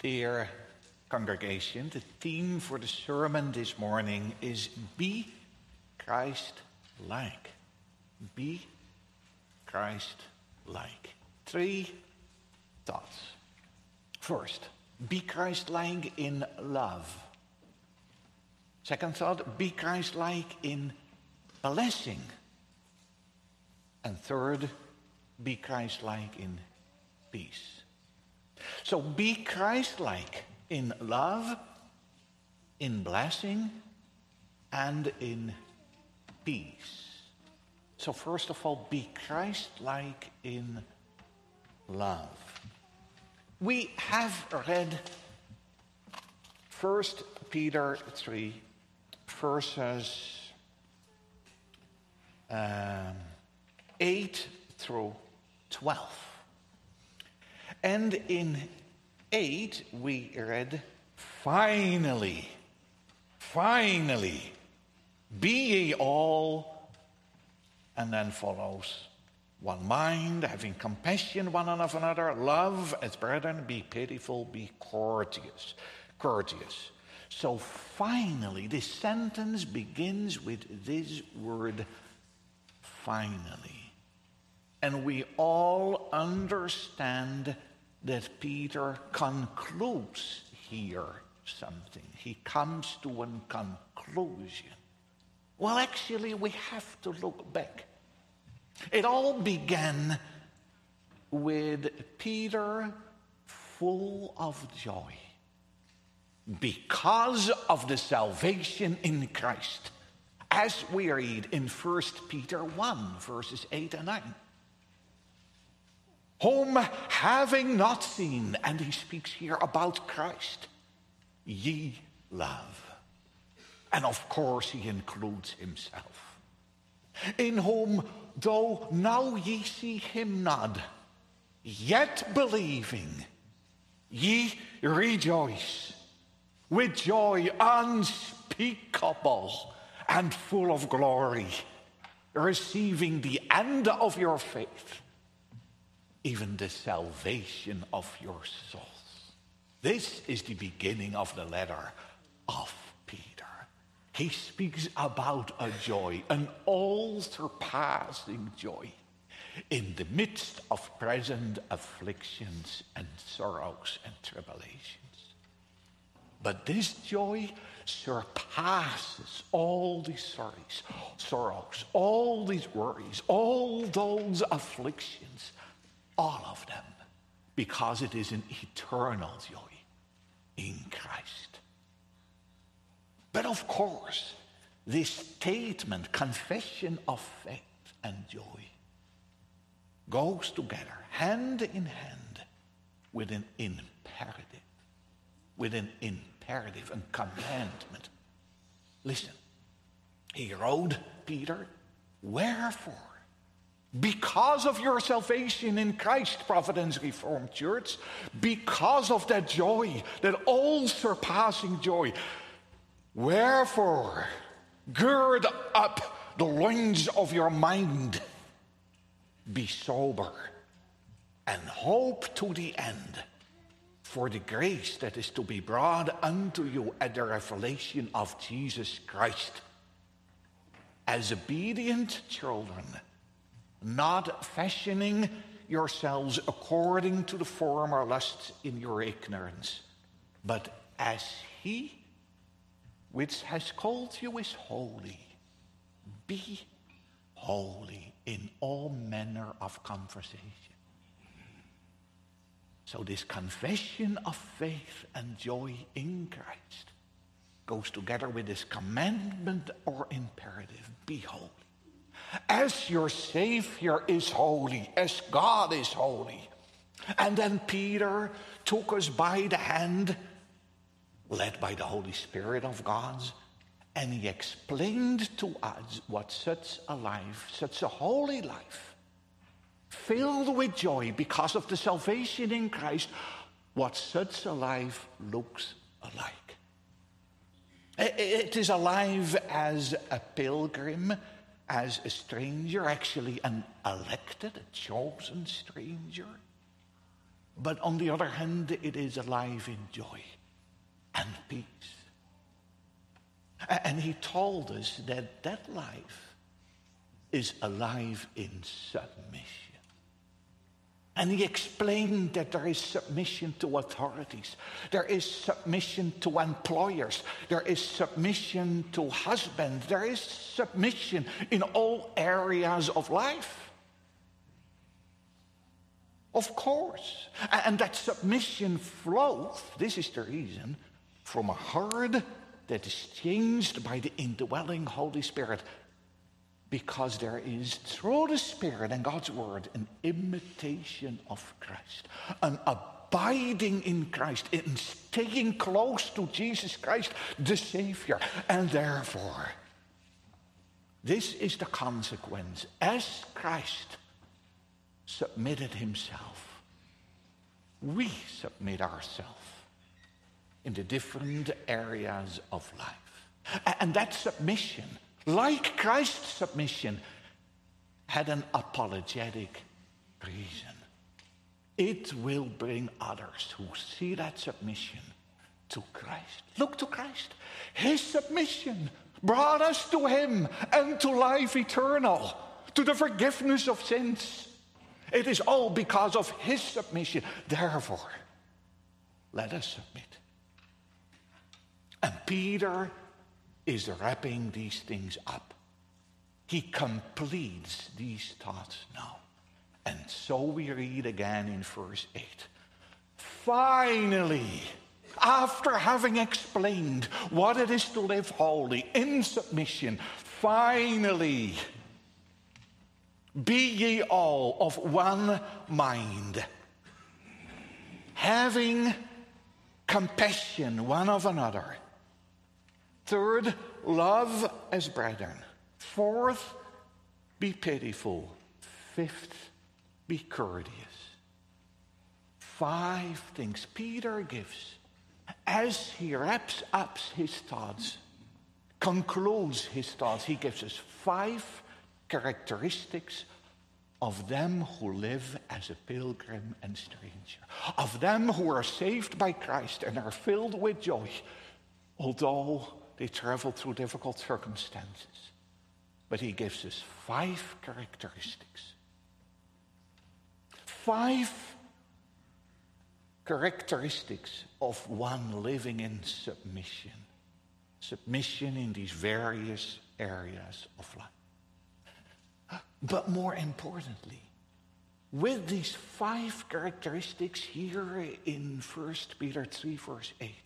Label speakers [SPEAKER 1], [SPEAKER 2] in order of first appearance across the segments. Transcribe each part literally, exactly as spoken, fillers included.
[SPEAKER 1] Dear congregation, the theme for the sermon this morning is Be Christ-like. Be Christ-like. Three thoughts. First, be Christ-like in love. Second thought, be Christ-like in blessing. And third, be Christ-like in peace. So be Christ-like in love, in blessing, and in peace. So first of all, be Christ-like in love. We have read First Peter three, verses um, eight through twelve. And in eight we read, finally, finally, be ye all, and then follows one mind, having compassion one on another, love as brethren, be pitiful, be courteous. Courteous. So finally, this sentence begins with this word, finally. And we all understand that Peter concludes here something. He comes to a conclusion. Well, actually, we have to look back. It all began with Peter full of joy because of the salvation in Christ, as we read in First Peter one, verses eight and nine. Whom having not seen, and he speaks here about Christ, ye love. And of course he includes himself. In whom, though now ye see him not, yet believing, ye rejoice with joy unspeakable and full of glory, receiving the end of your faith, even the salvation of your souls. This is the beginning of the letter of Peter. He speaks about a joy, an all-surpassing joy, in the midst of present afflictions and sorrows and tribulations. But this joy surpasses all these sorrows, sorrows, all these worries, all those afflictions, all of them, because it is an eternal joy in Christ. But of course, this statement, confession of faith and joy, goes together hand in hand with an imperative, with an imperative and commandment. Listen, he wrote, Peter, wherefore, because of your salvation in Christ, Providence Reformed Church, because of that joy, that all-surpassing joy, wherefore, gird up the loins of your mind, be sober, and hope to the end for the grace that is to be brought unto you at the revelation of Jesus Christ. As obedient children, not fashioning yourselves according to the former lusts in your ignorance, but as he which has called you is holy, be holy in all manner of conversation. So this confession of faith and joy in Christ goes together with this commandment or imperative, be holy. As your Savior is holy, as God is holy. And then Peter took us by the hand, led by the Holy Spirit of God, and he explained to us what such a life, such a holy life, filled with joy because of the salvation in Christ, what such a life looks like. It is a life as a pilgrim, as a stranger, actually an elected, a chosen stranger. But on the other hand, it is alive in joy and peace. And he told us that that life is alive in submission. And he explained that there is submission to authorities. There is submission to employers. There is submission to husbands. There is submission in all areas of life. Of course. And that submission flows, this is the reason, from a heart that is changed by the indwelling Holy Spirit. Because there is, through the Spirit and God's Word, an imitation of Christ. An abiding in Christ. In staying close to Jesus Christ, the Savior. And therefore, this is the consequence. As Christ submitted himself, we submit ourselves in the different areas of life. And that submission, like Christ's submission, had an apologetic reason. It will bring others who see that submission to Christ. Look to Christ. His submission brought us to him and to life eternal, to the forgiveness of sins. It is all because of his submission. Therefore, let us submit. And Peter is wrapping these things up. He completes these thoughts now. And so we read again in verse eight. Finally, after having explained what it is to live holy in submission, finally, be ye all of one mind, having compassion one of another. Third, love as brethren. Fourth, be pitiful. Fifth, be courteous. Five things Peter gives as he wraps up his thoughts, concludes his thoughts. He gives us five characteristics of them who live as a pilgrim and stranger, of them who are saved by Christ and are filled with joy, although they travel through difficult circumstances. But he gives us five characteristics. Five characteristics of one living in submission. Submission in these various areas of life. But more importantly, with these five characteristics here in First Peter three, verse eight,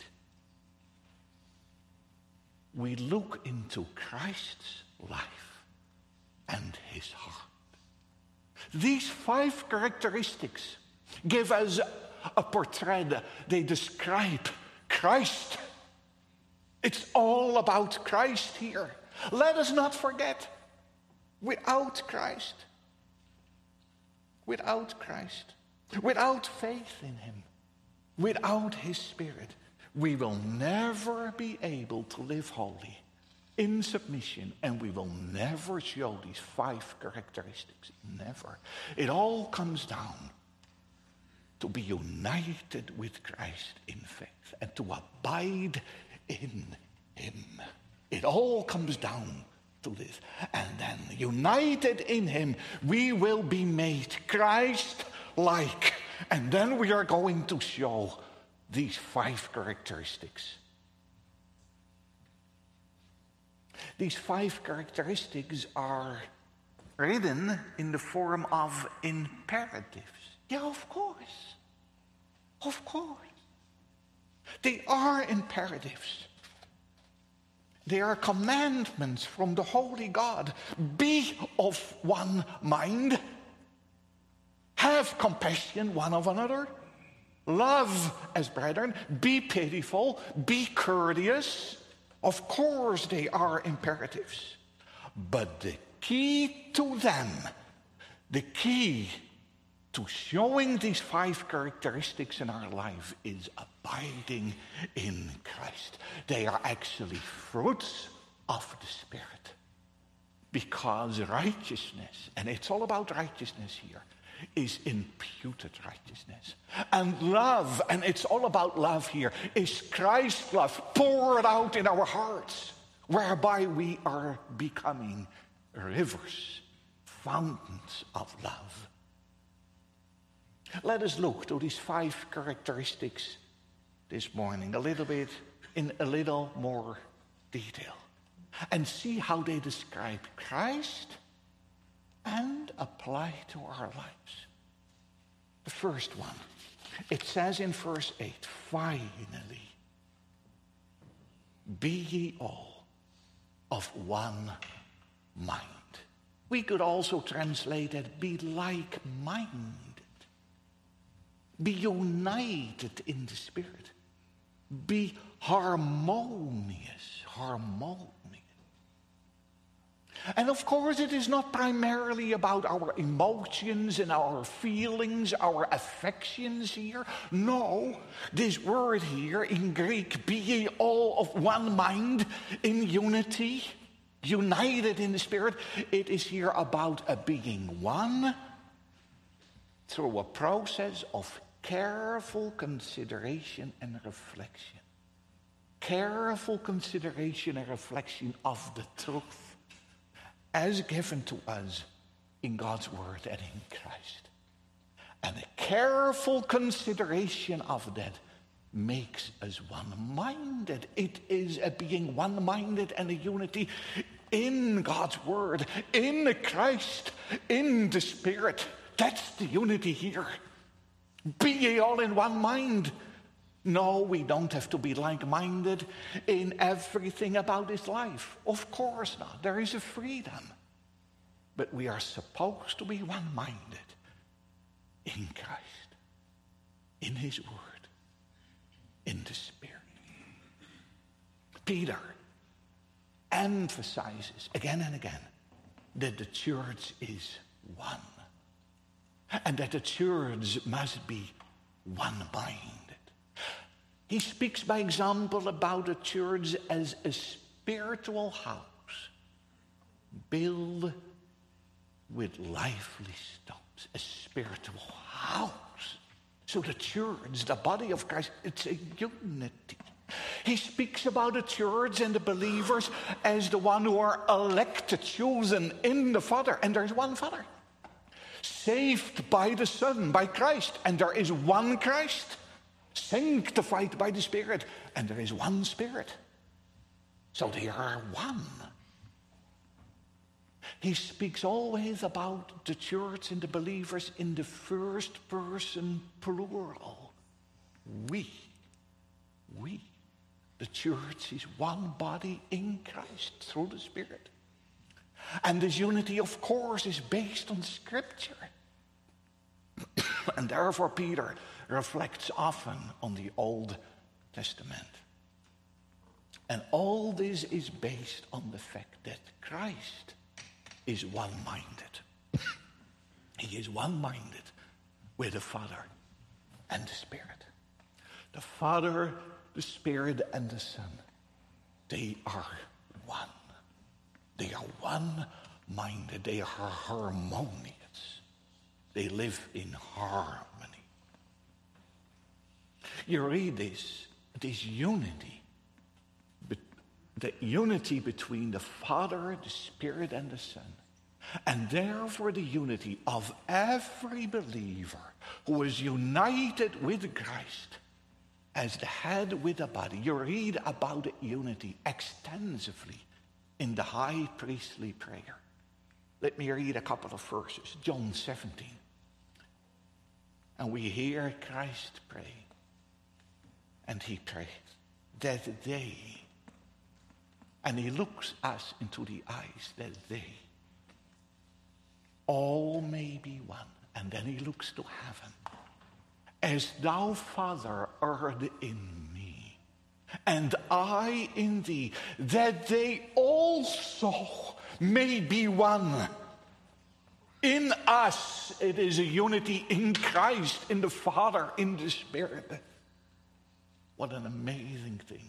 [SPEAKER 1] we look into Christ's life and his heart. These five characteristics give us a portrait. They describe Christ. It's all about Christ here. Let us not forget, without Christ, without Christ, without faith in him, without his Spirit, we will never be able to live holy in submission, and we will never show these five characteristics. Never. It all comes down to be united with Christ in faith and to abide in him. It all comes down to this. And then, united in him, we will be made Christ-like. And then we are going to show these five characteristics. These five characteristics are written in the form of imperatives. Yeah, of course. Of course. They are imperatives. They are commandments from the Holy God. Be of one mind. Have compassion one of another. Love as brethren. Be pitiful. Be courteous. Of course they are imperatives. But the key to them, the key to showing these five characteristics in our life is abiding in Christ. They are actually fruits of the Spirit. Because righteousness, and it's all about righteousness here, is imputed righteousness. And love, and it's all about love here, is Christ's love poured out in our hearts, whereby we are becoming rivers, fountains of love. Let us look to these five characteristics this morning, a little bit, in a little more detail, and see how they describe Christ and apply to our lives. The first one, it says in verse eight, finally, be ye all of one mind. We could also translate it, be like-minded. Be united in the Spirit. Be harmonious, harmonious. And of course, it is not primarily about our emotions and our feelings, our affections here. No, this word here in Greek, be ye all of one mind, in unity, united in the Spirit. It is here about a being one through a process of careful consideration and reflection. Careful consideration and reflection of the truth as given to us in God's Word and in Christ. And a careful consideration of that makes us one-minded. It is a being one-minded and a unity in God's Word, in Christ, in the Spirit. That's the unity here. Be ye all in one mind. No, we don't have to be like-minded in everything about this life. Of course not. There is a freedom. But we are supposed to be one-minded in Christ, in His Word, in the Spirit. Peter emphasizes again and again that the church is one. And that the church must be one-minded. He speaks, by example, about a church as a spiritual house built with lively stones. A spiritual house. So the church, the body of Christ, it's a unity. He speaks about the church and the believers as the one who are elected, chosen in the Father. And there's one Father. Saved by the Son, by Christ. And there is one Christ. Sanctified by the Spirit, and there is one Spirit. So they are one. He speaks always about the church and the believers in the first person plural. We. We. The church is one body in Christ through the Spirit. And this unity, of course, is based on Scripture. And therefore Peter reflects often on the Old Testament. And all this is based on the fact that Christ is one-minded. He is one-minded with the Father and the Spirit. The Father, the Spirit, and the Son, they are one. They are one-minded. They are harmonious. They live in harmony. You read this, this unity, the unity between the Father, the Spirit, and the Son, and therefore the unity of every believer who is united with Christ as the head with the body. You read about the unity extensively in the high priestly prayer. Let me read a couple of verses. John seventeen. And we hear Christ pray. And he prays that they, and he looks us into the eyes, that they all may be one. And then he looks to heaven. As thou, Father, art in me, and I in thee, that they also may be one. In us, it is a unity in Christ, in the Father, in the Spirit. What an amazing thing.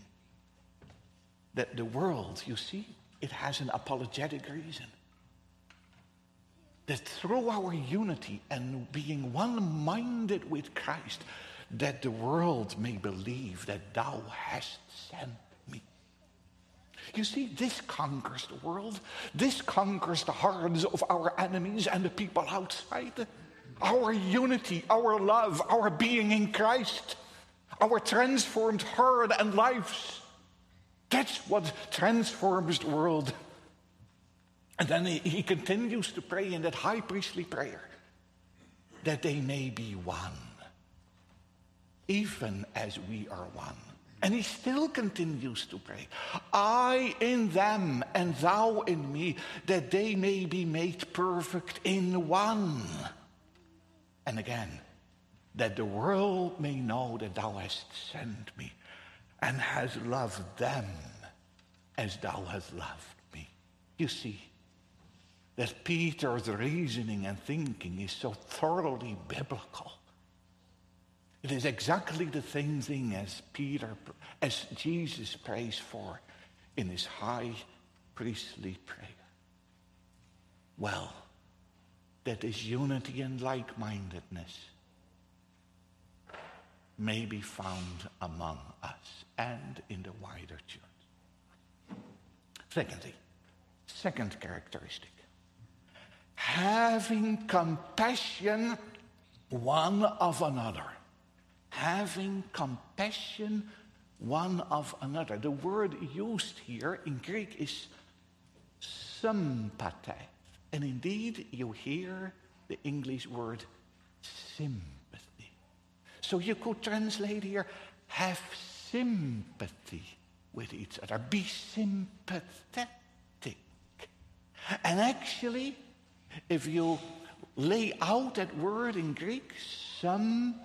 [SPEAKER 1] That the world, you see, it has an apologetic reason. that through our unity and being one-minded with Christ, that the world may believe that thou hast sent me. You see, this conquers the world. This conquers the hearts of our enemies and the people outside. Our unity, our love, our being in Christ, our transformed heart and lives. That's what transforms the world. And then he, he continues to pray in that high priestly prayer, that they may be one, even as we are one. And he still continues to pray, I in them and thou in me, that they may be made perfect in one. And again, that the world may know that thou hast sent me and hast loved them as thou hast loved me. You see, that Peter's reasoning and thinking is so thoroughly biblical. It is exactly the same thing as Peter, as Jesus prays for in his high priestly prayer. Well, that this unity and like-mindedness may be found among us and in the wider church. Secondly, second characteristic, having compassion one of another. Having compassion one of another. The word used here in Greek is sympathie. And indeed, you hear the English word sympathy. So you could translate here, have sympathy with each other. Be sympathetic. And actually, if you lay out that word in Greek, sympathetic,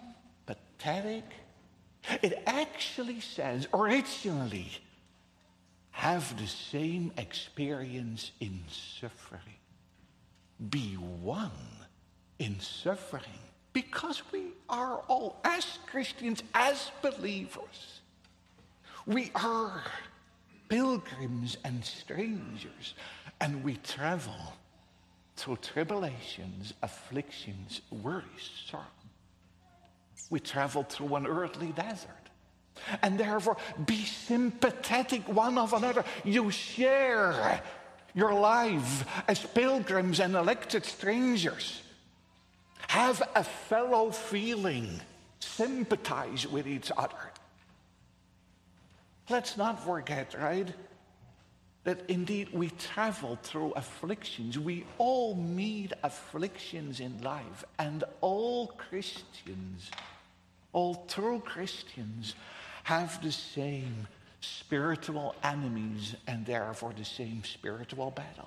[SPEAKER 1] it actually says, originally, have the same experience in suffering. Be one in suffering. Because we are all, as Christians, as believers, we are pilgrims and strangers, and we travel through tribulations, afflictions, worries, sorrow. We travel through an earthly desert. And therefore, be sympathetic one of another. You share your life as pilgrims and elected strangers. Have a fellow feeling. Sympathize with each other. Let's not forget, right, that indeed we travel through afflictions. We all meet afflictions in life. And all Christians, all true Christians, have the same spiritual enemies and therefore the same spiritual battle.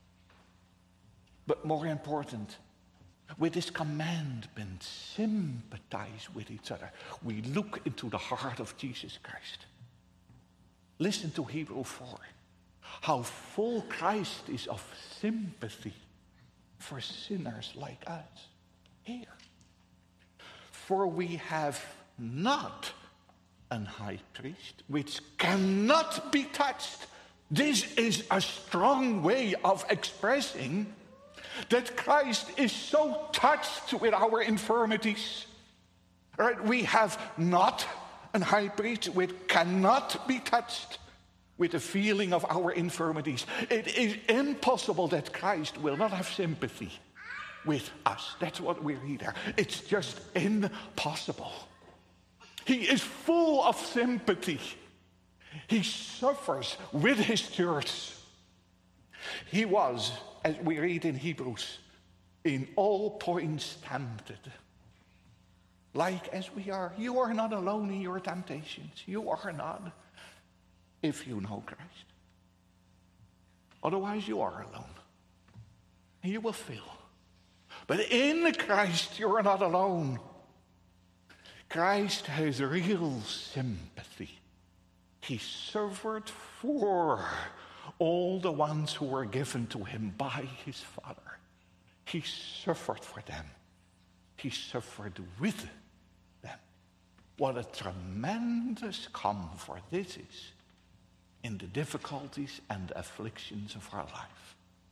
[SPEAKER 1] But more important, with this commandment, sympathize with each other. We look into the heart of Jesus Christ. Listen to Hebrews four. How full Christ is of sympathy for sinners like us. Here. For we have not an high priest which cannot be touched. This is a strong way of expressing that Christ is so touched with our infirmities. Right? We have not an high priest which cannot be touched with the feeling of our infirmities. It is impossible that Christ will not have sympathy with us. That's what we read there. It's just impossible. He is full of sympathy. He suffers with his church. He was, as we read in Hebrews, in all points tempted. Like as we are. You are not alone in your temptations. You are not, if you know Christ. Otherwise you are alone. And you will fail. But in Christ you are not alone. Christ has real sympathy. He suffered for all the ones who were given to him by his Father. He suffered for them. He suffered with them. What a tremendous comfort this is in the difficulties and afflictions of our life.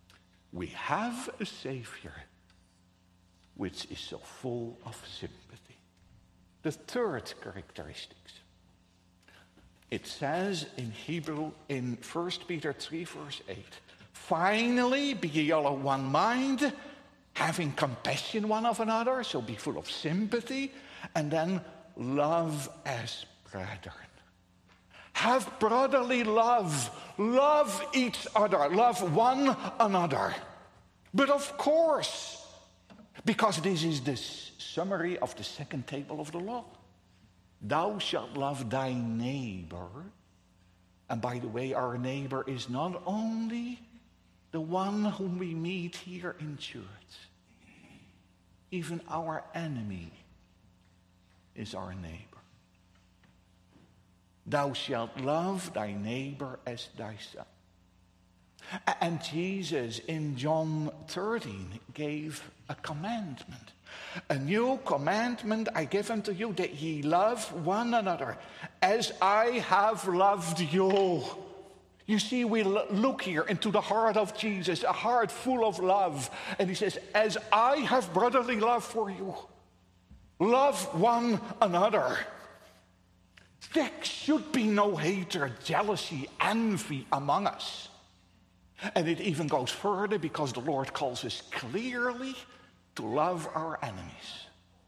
[SPEAKER 1] we have a Savior which is so full of sympathy. The third characteristics. It says in Hebrew, in First Peter three, verse eight, finally, be ye all of one mind, having compassion one of another, so be full of sympathy, and then love as brethren. Have brotherly love. Love each other. Love one another. But of course, because this is the summary of the second table of the law, thou shalt love thy neighbor. And by the way, our neighbor is not only the one whom we meet here in church. Even our enemy is our neighbor. Thou shalt love thy neighbor as thyself. And Jesus in John thirteen gave a commandment. A new commandment I give unto you, that ye love one another as I have loved you. You see, we look here into the heart of Jesus, a heart full of love. And he says, as I have brotherly love for you, love one another. There should be no hatred, jealousy, envy among us. And it even goes further, because the Lord calls us clearly to love our enemies.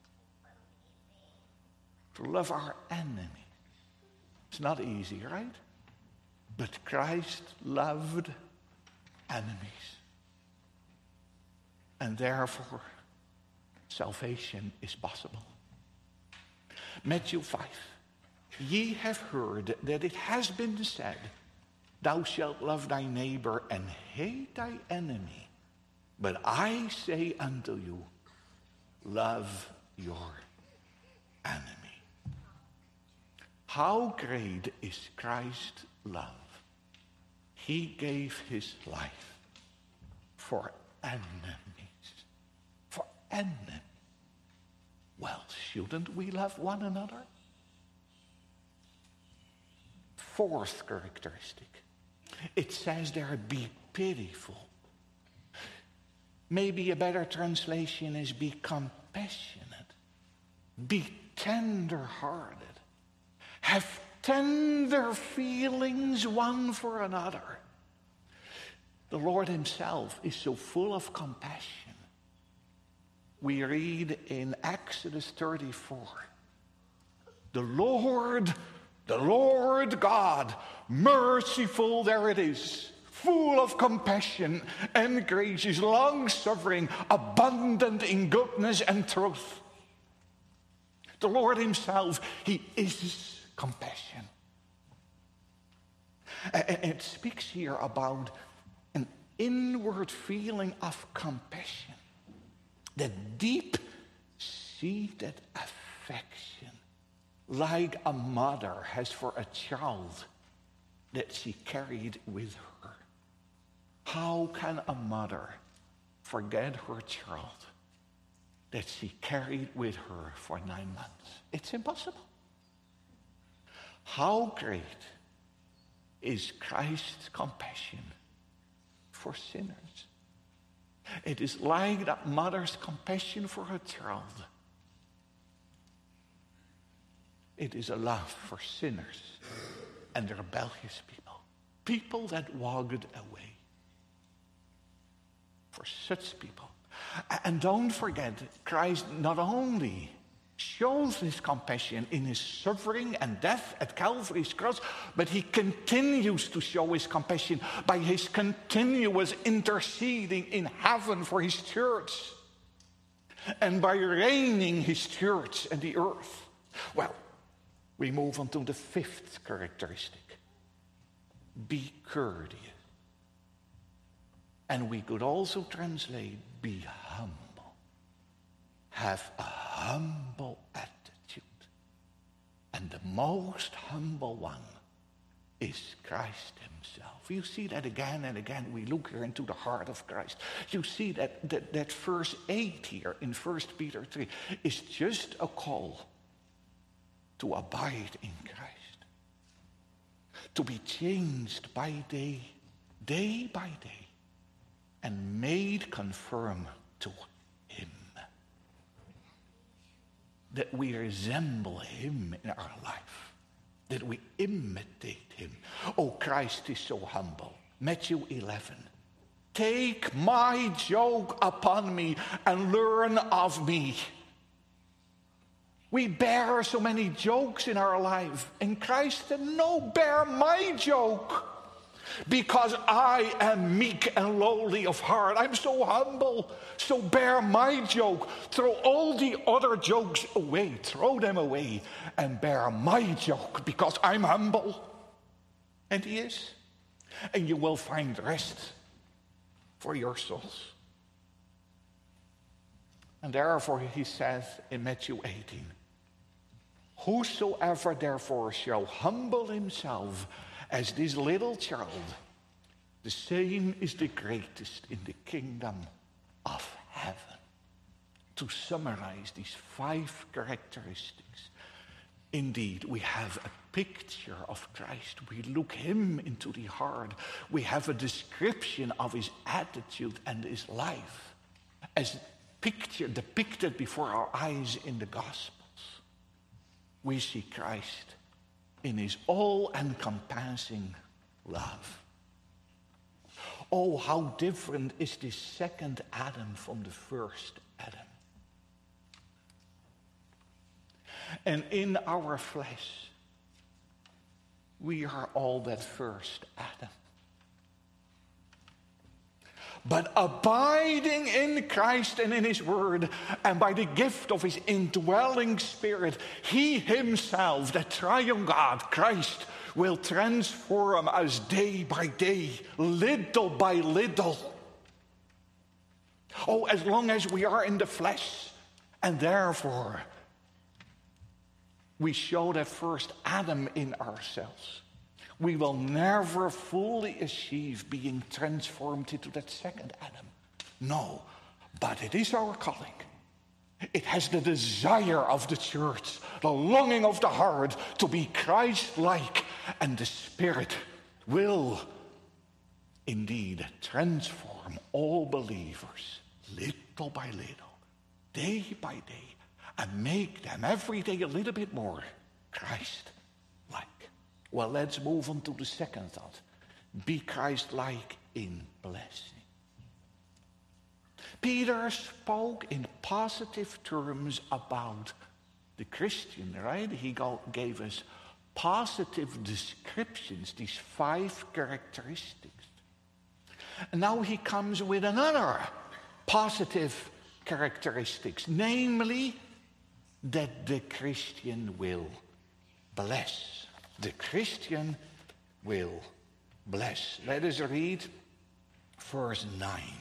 [SPEAKER 1] To love our enemies. It's not easy, right? But Christ loved enemies. And therefore, salvation is possible. Matthew five. Ye have heard that it has been said, thou shalt love thy neighbor and hate thy enemy. But I say unto you, love your enemy. How great is Christ's love? He gave his life for enemies. For enemies. Well, shouldn't we love one another? Fourth characteristic. It says there, be pitiful. Maybe a better translation is be compassionate. Be tender-hearted. Have tender feelings one for another. The Lord himself is so full of compassion. We read in Exodus thirty-four, the Lord, the Lord God, merciful, there it is, full of compassion and gracious, long-suffering, abundant in goodness and truth. The Lord himself, he is compassion. It speaks here about an inward feeling of compassion, the deep-seated affection, like a mother has for a child that she carried with her. How can a mother forget her child that she carried with her for nine months? It's impossible. How great is Christ's compassion for sinners? It is like that mother's compassion for her child. It is a love for sinners and rebellious people. People that walked away. For such people. And don't forget, Christ not only shows his compassion in his suffering and death at Calvary's cross, but he continues to show his compassion by his continuous interceding in heaven for his church, and by reigning his church and the earth. Well, we move on to the fifth characteristic. Be courteous. And we could also translate, be humble. Have a humble attitude. And the most humble one is Christ himself. You see that again and again. We look here into the heart of Christ. You see that, that, that verse eight here in First Peter three is just a call to abide in Christ. To be changed by day, day by day. and made conform to him. That we resemble him in our life. That we imitate him. Oh, Christ is so humble. Matthew eleven. Take my yoke upon me and learn of me. We bear so many yokes in our life. And Christ said, no, bear my yoke. Because I am meek and lowly of heart. I'm so humble. So bear my yoke. Throw all the other yokes away. Throw them away. And bear my yoke. Because I'm humble. And he is. And you will find rest for your souls. And therefore he says in Matthew eighteen. Whosoever therefore shall humble himself as this little child, the same is the greatest in the kingdom of heaven. To summarize these five characteristics, indeed, we have a picture of Christ. We look him into the heart. We have a description of his attitude and his life as picture, depicted before our eyes in the Gospels. We see Christ in his all-encompassing love. Oh, how different is this second Adam from the first Adam. And in our flesh, we are all that first Adam. But abiding in Christ and in his word, and by the gift of his indwelling spirit, he himself, the triune God, Christ, will transform us day by day, little by little. Oh, as long as we are in the flesh, and therefore we show that first Adam in ourselves, we will never fully achieve being transformed into that second Adam. No, but it is our calling. It has the desire of the church, the longing of the heart to be Christ-like, and the Spirit will indeed transform all believers little by little, day by day, and make them every day a little bit more Christ-like. Well, let's move on to the second thought. Be Christ-like in blessing. Peter spoke in positive terms about the Christian, right? He gave us positive descriptions, these five characteristics. And now he comes with another positive characteristics, namely that the Christian will bless. The Christian will bless. Let us read verse nine.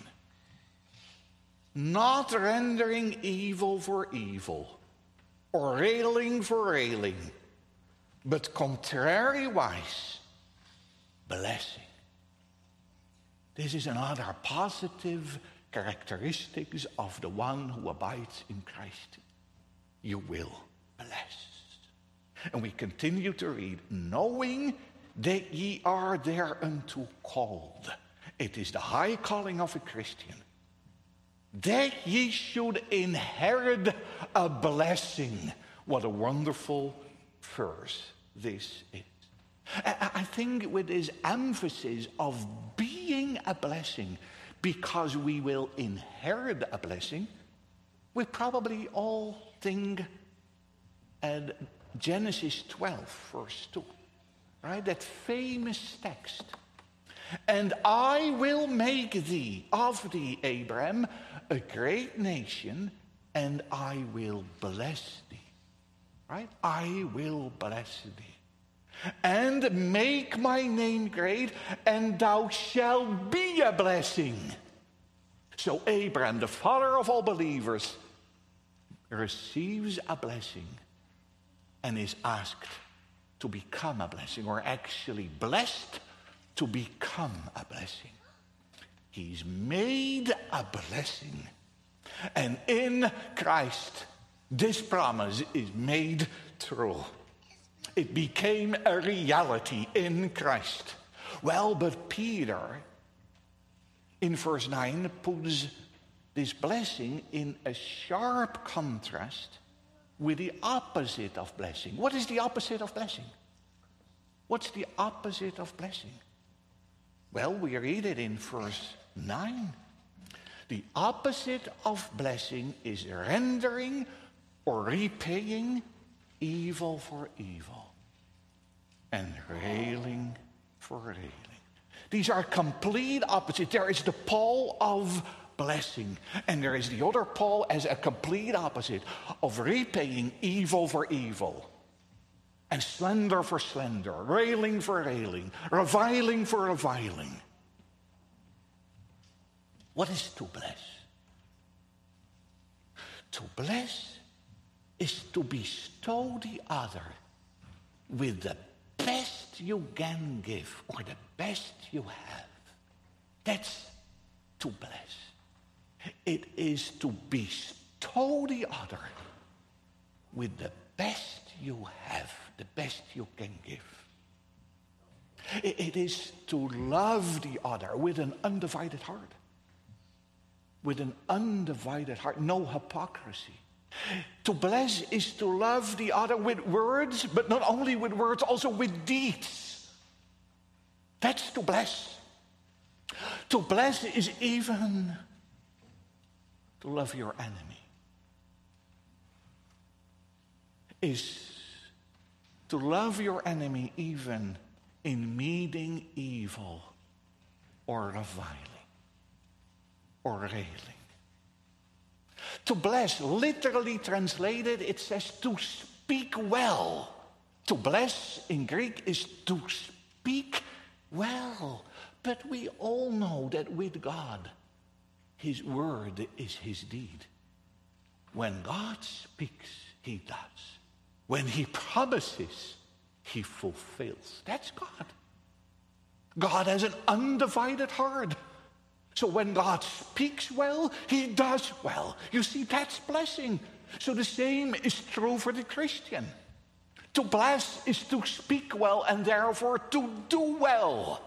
[SPEAKER 1] Not rendering evil for evil, or railing for railing, but contrariwise, blessing. This is another positive characteristics of the one who abides in Christ. You will bless. And we continue to read, knowing that ye are thereunto called. It is the high calling of a Christian. That ye should inherit a blessing. What a wonderful verse this is. I think with this emphasis of being a blessing, because we will inherit a blessing, we probably all think and Genesis twelve, verse two, right? That famous text. And I will make thee, of thee, Abraham, a great nation, and I will bless thee, right? I will bless thee. And make my name great, and thou shalt be a blessing. So Abraham, the father of all believers, receives a blessing and is asked to become a blessing, or actually blessed to become a blessing. He's made a blessing. And in Christ, this promise is made true. It became a reality in Christ. Well, but Peter in verse nine, puts this blessing in a sharp contrast with the opposite of blessing. What is the opposite of blessing? What's the opposite of blessing? Well, we read it in verse nine. The opposite of blessing is rendering or repaying evil for evil and railing for railing. These are complete opposites. There is the pole of blessing, and there is the other pole as a complete opposite of repaying evil for evil and slander for slander, railing for railing, reviling for reviling. What is to bless? To bless is to bestow the other with the best you can give or the best you have. That's to bless. It is to bestow the other with the best you have, the best you can give. It is to love the other with an undivided heart. With an undivided heart, no hypocrisy. To bless is to love the other with words, but not only with words, also with deeds. That's to bless. To bless is even to love your enemy. Is to love your enemy even in meeting evil or reviling or railing. To bless, literally translated, it says to speak well. To bless in Greek is to speak well. But we all know that with God, his word is his deed. When God speaks, he does. When he promises, he fulfills. That's God. God has an undivided heart. So when God speaks well, he does well. You see, that's blessing. So the same is true for the Christian. To bless is to speak well and therefore to do well.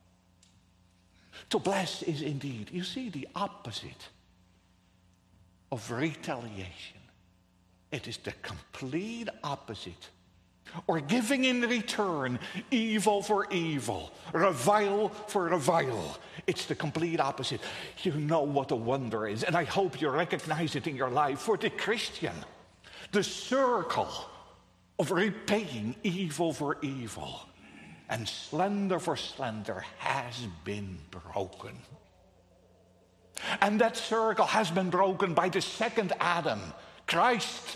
[SPEAKER 1] To bless is indeed, you see, the opposite of retaliation. It is the complete opposite. Or giving in return evil for evil, revile for revile. It's the complete opposite. You know what a wonder is, and I hope you recognize it in your life. For the Christian, the circle of repaying evil for evil and slander for slander has been broken. And that circle has been broken by the second Adam, Christ.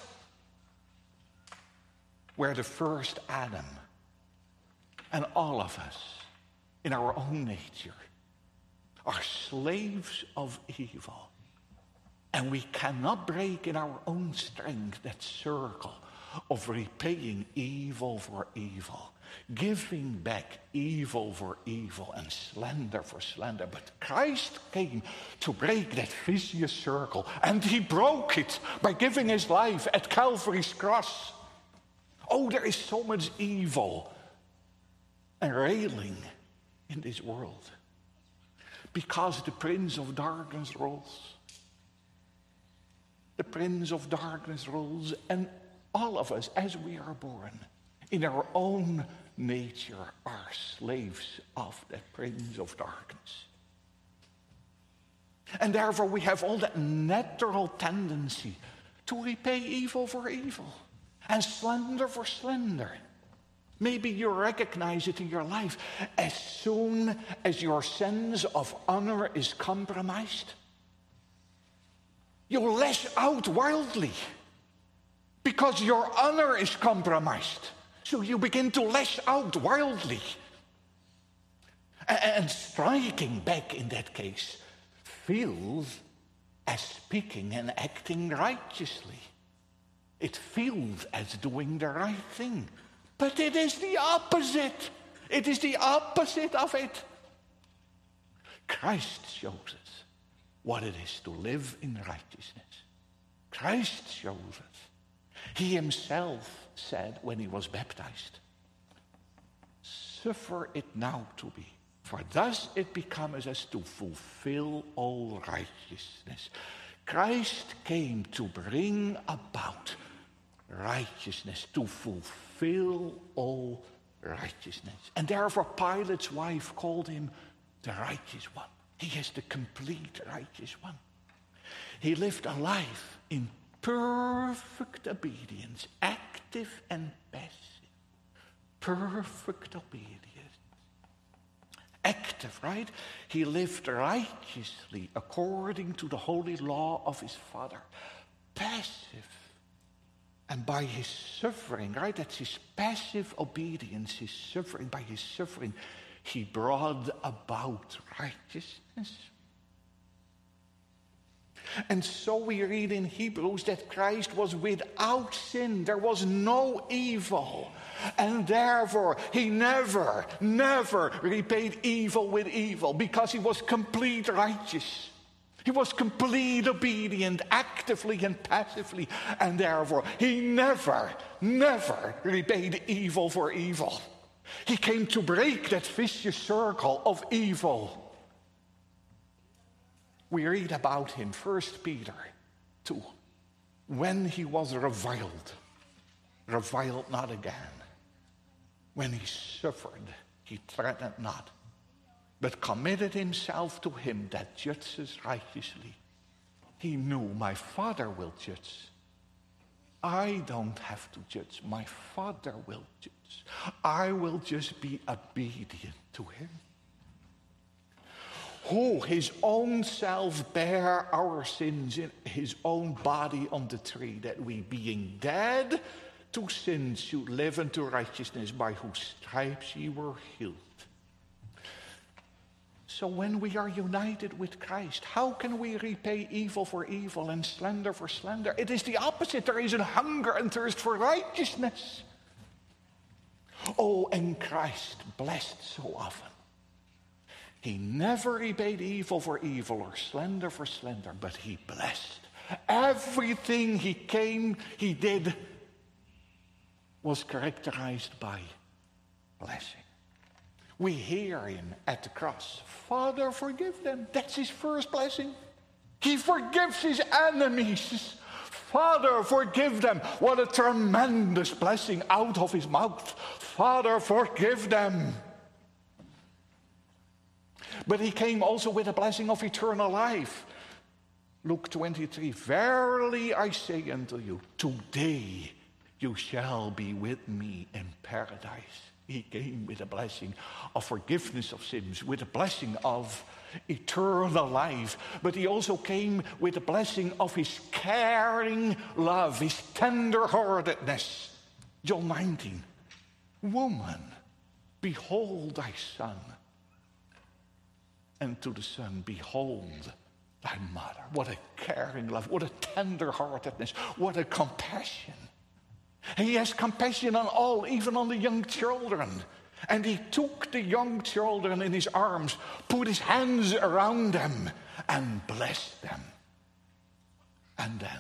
[SPEAKER 1] Where the first Adam and all of us in our own nature are slaves of evil. And we cannot break in our own strength that circle of repaying evil for evil, giving back evil for evil and slander for slander. But Christ came to break that vicious circle, and he broke it by giving his life at Calvary's cross. Oh, there is so much evil and railing in this world because the prince of darkness rules. The prince of darkness rules, and all of us, as we are born, in our own nature, are slaves of that prince of darkness. And therefore we have all that natural tendency to repay evil for evil. And slander for slander. Maybe you recognize it in your life. As soon as your sense of honor is compromised, you lash out wildly because your honor is compromised. So you begin to lash out wildly. And striking back in that case feels as speaking and acting righteously. It feels as doing the right thing. But it is the opposite. It is the opposite of it. Christ shows us what it is to live in righteousness. Christ shows us. He himself said when he was baptized, "Suffer it now to be. For thus it becomes us to fulfill all righteousness. Christ came to bring about righteousness, to fulfill all righteousness. And therefore Pilate's wife called him the righteous one. He is the complete righteous one. He lived a life in perfect obedience, active and passive. Perfect obedience. Active, right? He lived righteously according to the holy law of his Father. Passive. And by his suffering, right? That's his passive obedience, his suffering. By his suffering, he brought about righteousness. And so we read in Hebrews that Christ was without sin. There was no evil. And therefore, he never, never repaid evil with evil because he was complete righteous. He was complete obedient, actively and passively. And therefore, he never, never repaid evil for evil. He came to break that vicious circle of evil. We read about him, First Peter two, when he was reviled, reviled not again. When he suffered, he threatened not, but committed himself to him that judges righteously. He knew, my Father will judge. I don't have to judge. My Father will judge. I will just be obedient to him. Who his own self bare our sins in his own body on the tree, that we, being dead to sin, should live unto righteousness, by whose stripes ye were healed. So when we are united with Christ, how can we repay evil for evil and slander for slander? It is the opposite. There is a hunger and thirst for righteousness. Oh, and Christ, blessed so often, he never repaid evil for evil or slander for slander, but he blessed. Everything he came, he did, was characterized by blessing. We hear him at the cross, Father, forgive them. That's his first blessing. He forgives his enemies. Father, forgive them. What a tremendous blessing out of his mouth. Father, forgive them. But he came also with a blessing of eternal life. Luke twenty-three, verily I say unto you, today you shall be with me in paradise. He came with a blessing of forgiveness of sins, with a blessing of eternal life. But he also came with a blessing of his caring love, his tender-heartedness. John nineteen, woman, behold thy son. And to the son, behold thy mother. What a caring love, what a tender-heartedness, what a compassion. He has compassion on all, even on the young children. And he took the young children in his arms, put his hands around them, and blessed them. And then,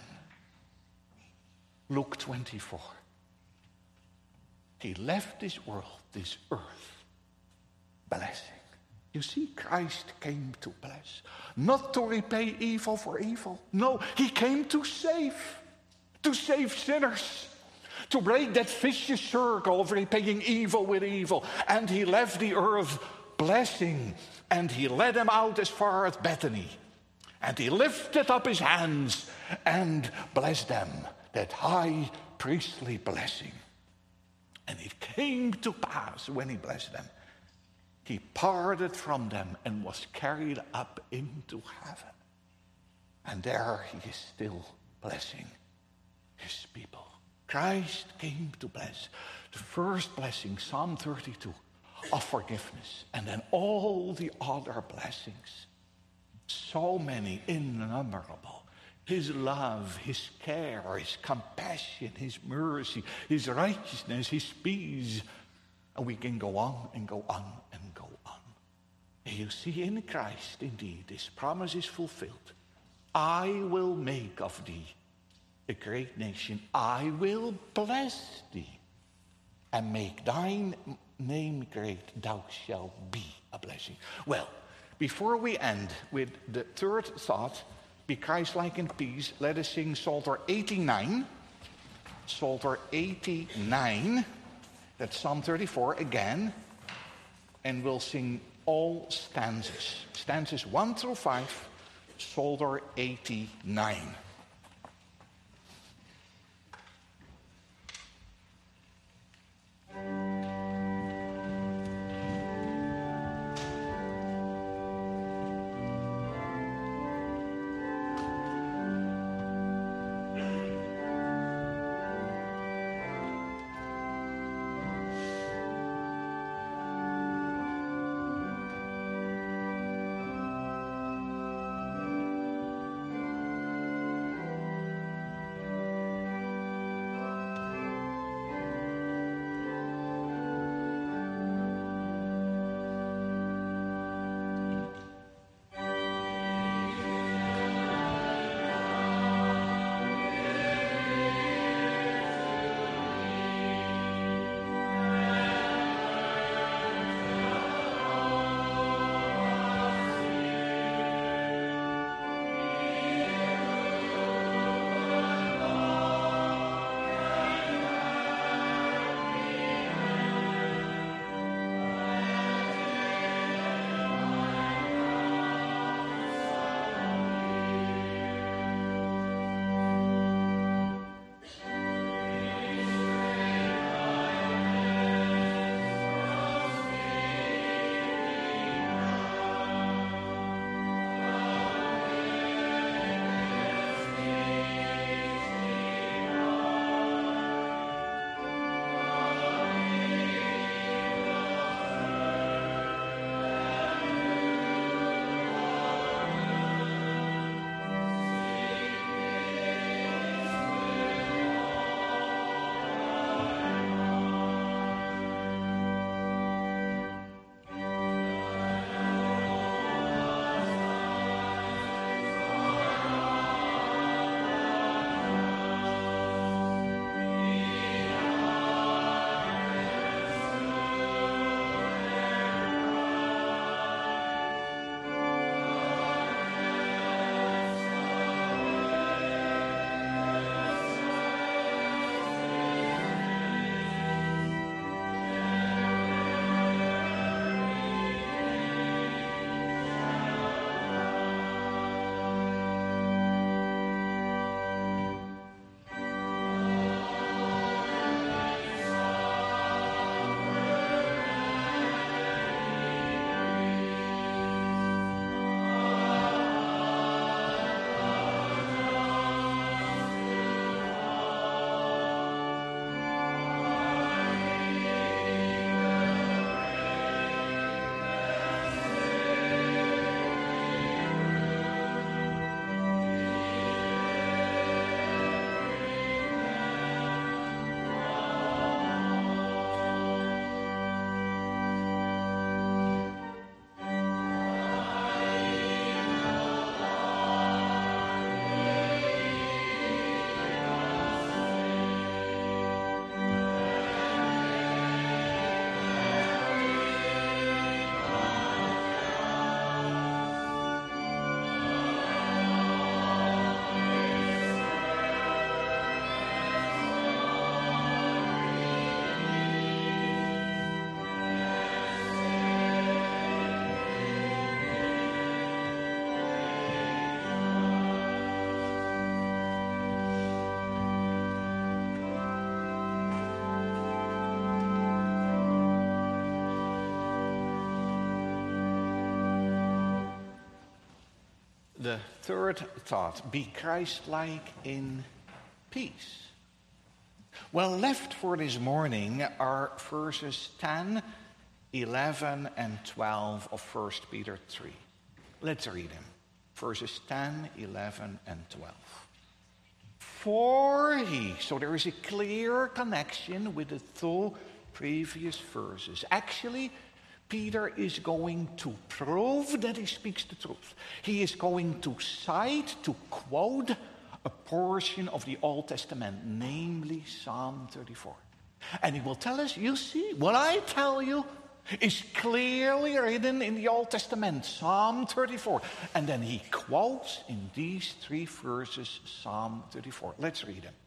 [SPEAKER 1] Luke twenty-four, he left this world, this earth, blessing. You see, Christ came to bless, not to repay evil for evil. No, he came to save, to save sinners, to break that vicious circle of repaying evil with evil. And he left the earth blessing, and he led them out as far as Bethany. And he lifted up his hands and blessed them, that high priestly blessing. And it came to pass when he blessed them, he parted from them and was carried up into heaven. And there he is still blessing his people. Christ came to bless. The first blessing, Psalm thirty-two, of forgiveness. And then all the other blessings. So many, innumerable. His love, his care, his compassion, his mercy, his righteousness, his peace. And we can go on and go on and go on. And you see, in Christ, indeed, this promise is fulfilled. I will make of thee a great nation. I will bless thee and make thine name great. Thou shalt be a blessing. Well, before we end with the third thought, be Christ-like in peace, let us sing Psalter eighty-nine. Psalter eighty-nine, that's Psalm thirty-four again, and we'll sing all stanzas. Stanzas one through five, Psalter eighty-nine. The third thought, be Christ-like in peace. Well, left for this morning are verses ten, eleven, and twelve of First Peter three. Let's read them. Verses ten, eleven, and twelve. For he, so there is a clear connection with the two previous verses. Actually, Peter is going to prove that he speaks the truth. He is going to cite, to quote a portion of the Old Testament, namely Psalm thirty-four. And he will tell us, you see, what I tell you, is clearly written in the Old Testament, Psalm thirty-four. And then he quotes in these three verses Psalm thirty-four. Let's read them.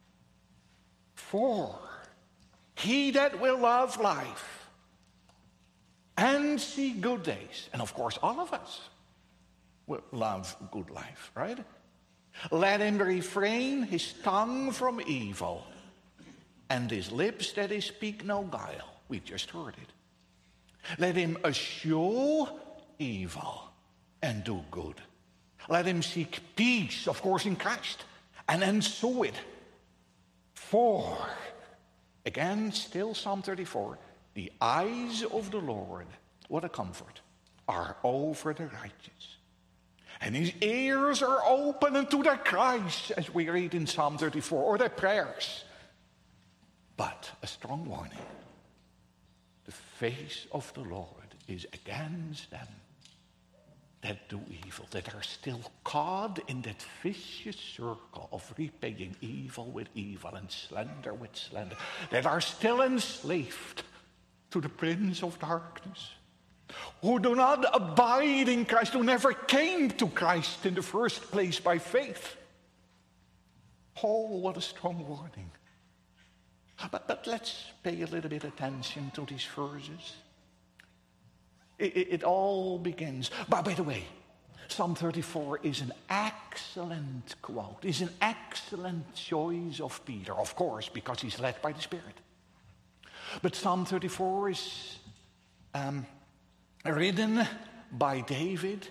[SPEAKER 1] For he that will love life and see good days, and of course all of us will love good life, right? Let him refrain his tongue from evil and his lips that he speak no guile. We just heard it. Let him eschew evil and do good. Let him seek peace, of course, in Christ, and ensue it. For, again, still Psalm thirty-four, the eyes of the Lord, what a comfort, are over the righteous. And his ears are open unto their cries, as we read in Psalm thirty-four, or their prayers. But a strong warning. The face of the Lord is against them that do evil, that are still caught in that vicious circle of repaying evil with evil and slander with slander, that are still enslaved to the prince of darkness, who do not abide in Christ, who never came to Christ in the first place by faith. Oh, what a strong warning. But, but let's pay a little bit attention to these verses. It, it, it all begins. But by the way, Psalm thirty-four is an excellent quote, is an excellent choice of Peter, of course, because he's led by the Spirit. But Psalm thirty-four is um, written by David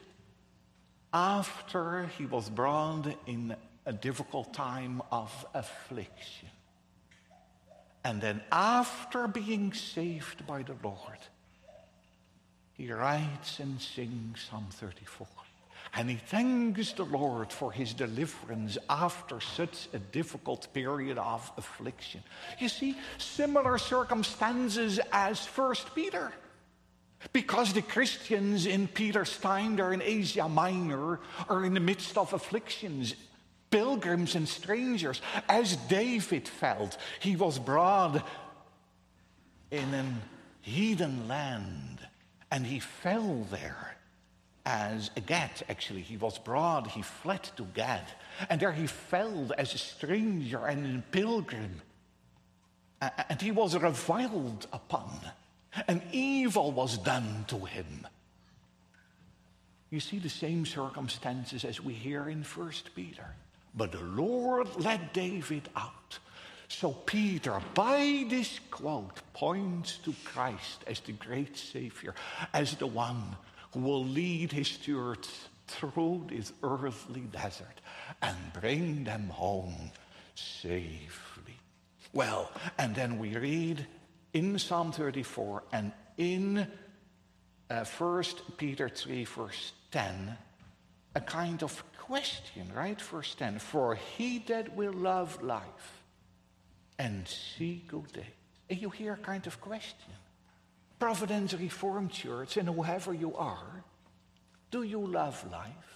[SPEAKER 1] after he was brought in a difficult time of affliction. And then after being saved by the Lord, he writes and sings Psalm thirty-four. And he thanks the Lord for his deliverance after such a difficult period of affliction. You see, similar circumstances as First Peter. Because the Christians in Peter's time, they're in Asia Minor, are in the midst of afflictions, pilgrims and strangers. As David felt, he was brought in a heathen land, and he fell there as a Gad. Actually, he was brought, he fled to Gad, and there he fell as a stranger and a pilgrim, and he was reviled upon, and evil was done to him. You see the same circumstances as we hear in First Peter. But the Lord let David out. So Peter, by this quote, points to Christ as the great Savior, as the one who will lead his church through this earthly desert and bring them home safely. Well, and then we read in Psalm thirty-four and in uh, First Peter three, verse ten, a kind of question, right? Verse ten, for he that will love life and see good days. And you hear a kind of question. Providence Reformed Church, and whoever you are, do you love life?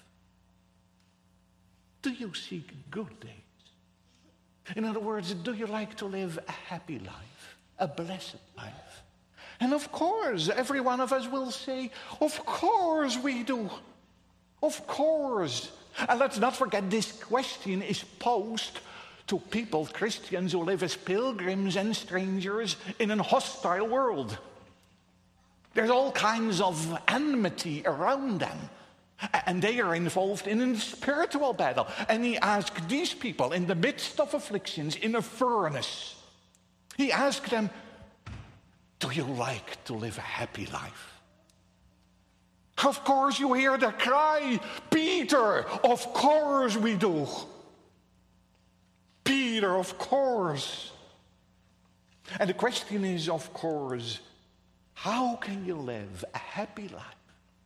[SPEAKER 1] Do you seek good days? In other words, do you like to live a happy life, a blessed life? And of course, every one of us will say, of course we do. Of course. And let's not forget, this question is posed to people, Christians, who live as pilgrims and strangers in a hostile world. There's all kinds of enmity around them. And they are involved in a spiritual battle. And he asked these people in the midst of afflictions, in a furnace, he asked them, do you like to live a happy life? Of course you hear the cry, Peter, of course we do. Peter, of course. And the question is, of course, how can you live a happy life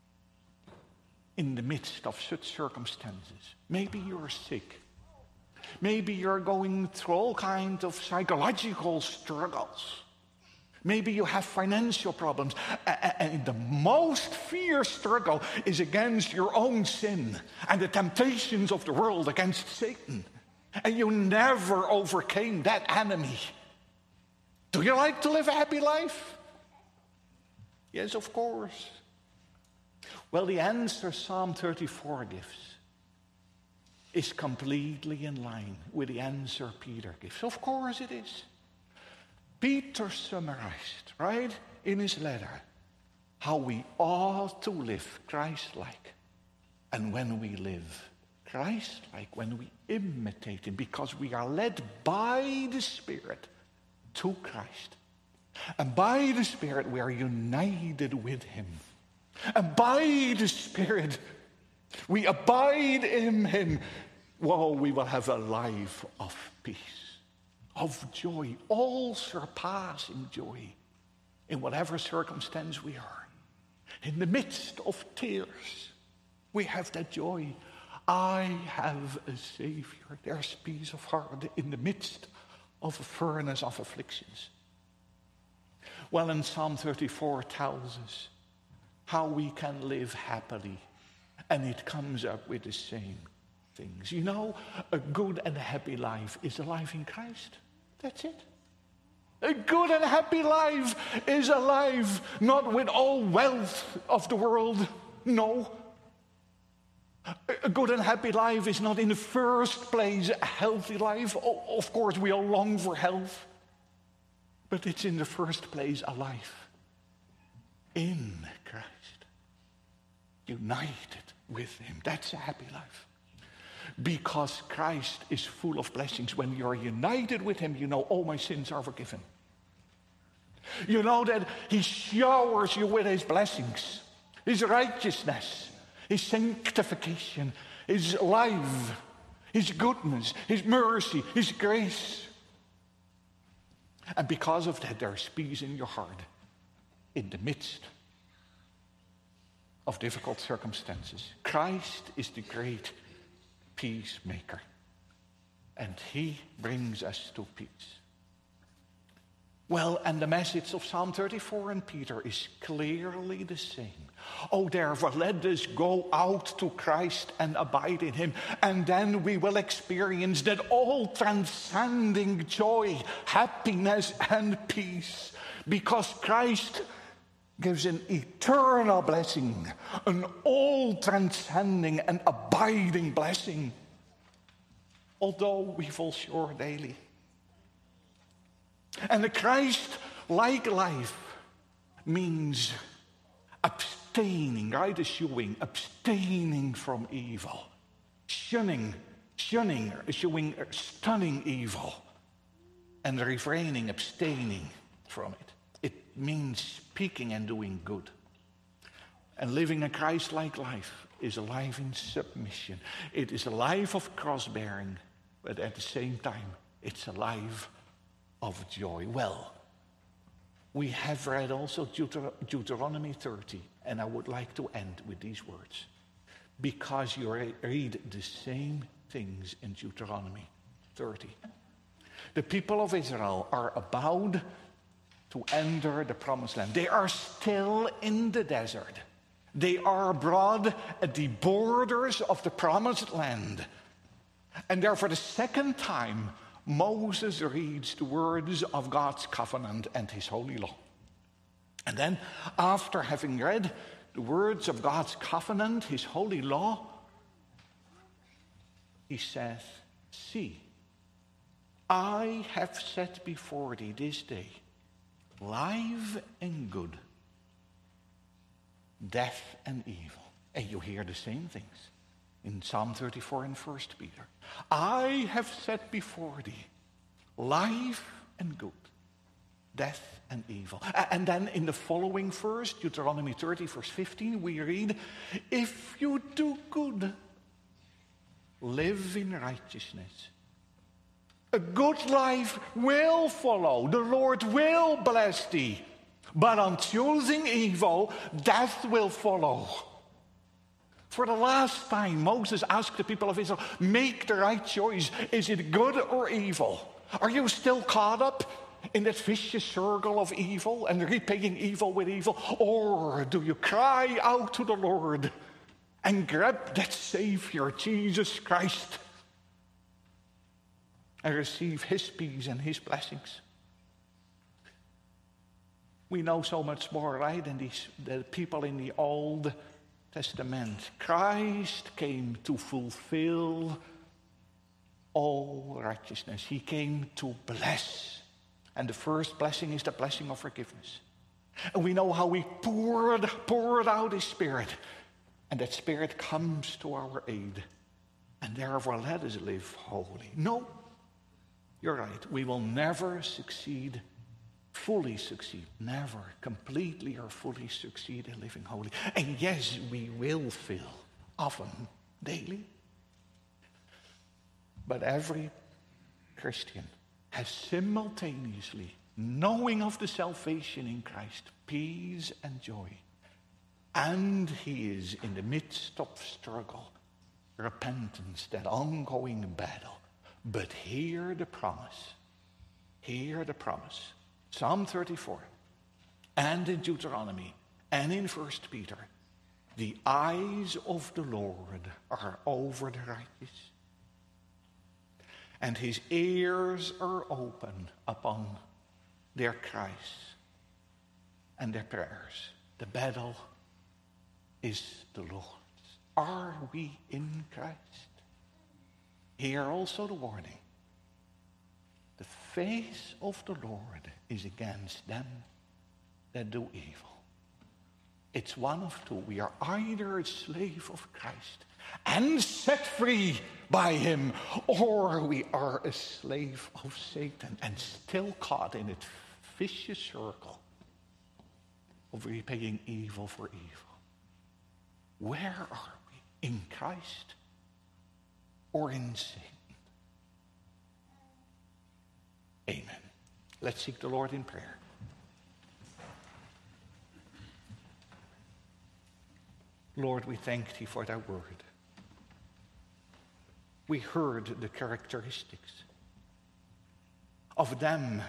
[SPEAKER 1] in the midst of such circumstances? Maybe you're sick. Maybe you're going through all kinds of psychological struggles. Maybe you have financial problems. And the most fierce struggle is against your own sin and the temptations of the world against Satan. And you never overcame that enemy. Do you like to live a happy life? Yes, of course. Well, the answer Psalm thirty-four gives is completely in line with the answer Peter gives. Of course it is. Peter summarized, right, in his letter, how we ought to live Christ-like. And when we live Christ-like, when we imitate him, because we are led by the Spirit to Christ. And by the Spirit we are united with him. And by the Spirit we abide in him. Well, we will have a life of peace, of joy, all surpassing joy in whatever circumstance we are. In the midst of tears, we have that joy. I have a Savior. There's peace of heart in the midst of a furnace of afflictions. Well, and Psalm thirty-four tells us how we can live happily. And it comes up with the same things. You know, a good and happy life is a life in Christ. That's it. A good and happy life is a life not with all wealth of the world. No. A good and happy life is not in the first place a healthy life. Of course, we all long for health. But it's in the first place a life in Christ. United with him. That's a happy life. Because Christ is full of blessings. When you're united with him, you know all my sins are forgiven. You know that he showers you with his blessings, his righteousness, his sanctification, his life, his goodness, his mercy, his grace. And because of that, there's peace in your heart in the midst of difficult circumstances. Christ is the great peacemaker, and he brings us to peace. Well, and the message of Psalm thirty-four and Peter is clearly the same. Oh, therefore, let us go out to Christ and abide in him, and then we will experience that all-transcending joy, happiness, and peace, because Christ gives an eternal blessing, an all-transcending and abiding blessing, although we fall short daily. And the Christ-like life means abstaining, right? Eschewing, abstaining from evil, shunning, shunning, eschewing, stunning evil, and refraining, abstaining from it. It means speaking and doing good. And living a Christ-like life is a life in submission. It is a life of cross-bearing, but at the same time, it's a life of joy. Well, we have read also Deuter- Deuteronomy thirty, and I would like to end with these words, because you re- read the same things in Deuteronomy thirty. The people of Israel are about to enter the promised land. They are still in the desert. They are abroad at the borders of the promised land. And there for the second time, Moses reads the words of God's covenant and his holy law. And then, after having read the words of God's covenant, his holy law, he says, see, I have set before thee this day life and good, death and evil. And you hear the same things in Psalm thirty-four and First Peter. I have set before thee life and good, death and evil. And then in the following verse, Deuteronomy thirty, verse fifteen, we read, if you do good, live in righteousness, a good life will follow. The Lord will bless thee. But on choosing evil, death will follow. For the last time, Moses asked the people of Israel, make the right choice. Is it good or evil? Are you still caught up in that vicious circle of evil and repaying evil with evil? Or do you cry out to the Lord and grab that Savior, Jesus Christ, and receive his peace and his blessings? We know so much more, right, than these, the people in the Old Testament. Christ came to fulfill all righteousness. He came to bless. And the first blessing is the blessing of forgiveness. And we know how he poured, poured out his Spirit. And that Spirit comes to our aid. And therefore let us live holy. No, you're right. We will never succeed, fully succeed. Never completely or fully succeed in living holy. And yes, we will fail, often, daily. But every Christian has simultaneously, knowing of the salvation in Christ, peace and joy. And he is in the midst of struggle, repentance, that ongoing battle. But hear the promise. Hear the promise. Psalm thirty-four, and in Deuteronomy, and in First Peter. The eyes of the Lord are over the righteous, and his ears are open upon their cries and their prayers. The battle is the Lord's. Are we in Christ? Hear also the warning. The face of the Lord is against them that do evil. It's one of two. We are either a slave of Christ and set free by him, or we are a slave of Satan and still caught in its vicious circle of repaying evil for evil. Where are we? In Christ or in Satan? Amen. Let's seek the Lord in prayer. Lord, we thank thee for thy word. We heard the characteristics of them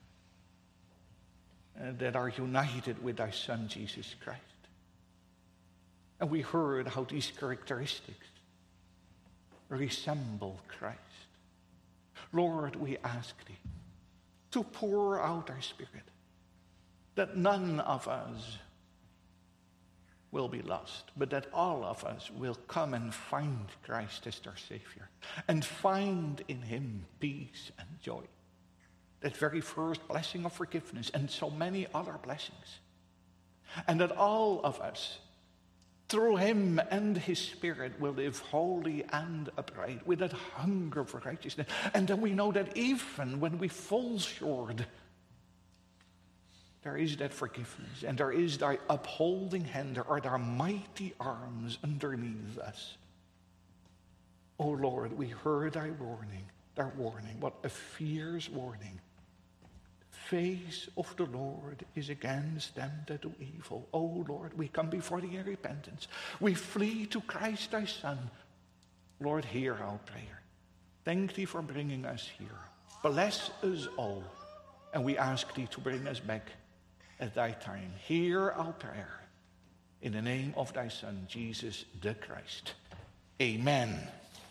[SPEAKER 1] uh, that are united with thy Son, Jesus Christ. And we heard how these characteristics resemble Christ. Lord, we ask thee to pour out thy Spirit, that none of us will be lost, but that all of us will come and find Christ as our Savior, and find in him peace and joy. That very first blessing of forgiveness, and so many other blessings. And that all of us, through him and his Spirit, will live holy and upright, with that hunger for righteousness. And then we know that even when we fall short, there is that forgiveness, and there is thy upholding hand, there are thy mighty arms underneath us. Oh Lord, we heard thy warning, thy warning, what a fierce warning. The face of the Lord is against them that do evil. Oh Lord, we come before thee in repentance. We flee to Christ thy Son. Lord, hear our prayer. Thank thee for bringing us here. Bless us all, and we ask thee to bring us back at thy time. Hear our prayer in the name of thy Son, Jesus the Christ. Amen.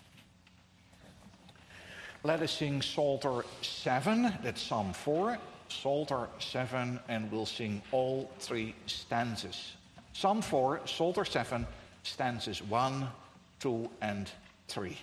[SPEAKER 1] Let us sing Psalter seven, that's Psalm four, Psalter seven, and we'll sing all three stanzas. Psalm four, Psalter seven, stanzas one, two, and three.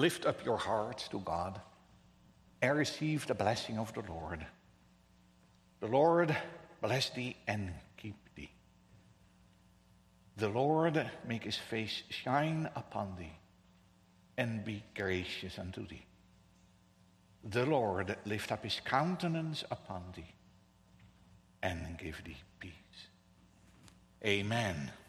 [SPEAKER 1] lift up your hearts to God and receive the blessing of the Lord. The Lord bless thee and keep thee. The Lord make his face shine upon thee and be gracious unto thee. The Lord lift up his countenance upon thee and give thee peace. Amen.